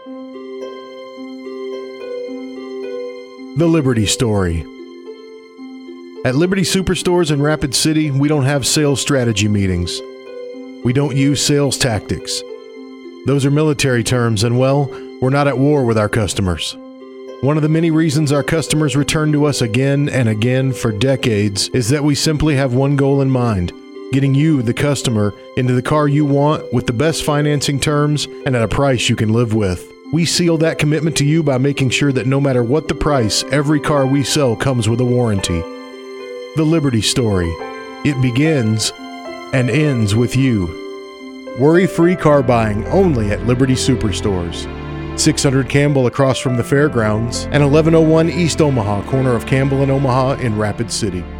The Liberty Story. At Liberty Superstores in Rapid City, we don't have sales strategy meetings. We don't use sales tactics. Those are military terms, and well, we're not at war with our customers. One of the many reasons our customers return to us again and again for decades is that we simply have one goal in mind: getting you, the customer, into the car you want with the best financing terms and at a price you can live with. We seal that commitment to you by making sure that no matter what the price, every car we sell comes with a warranty. The Liberty Story. It begins and ends with you. Worry-free car buying only at Liberty Superstores. 600 Campbell across from the fairgrounds and 1101 East Omaha, corner of Campbell and Omaha in Rapid City.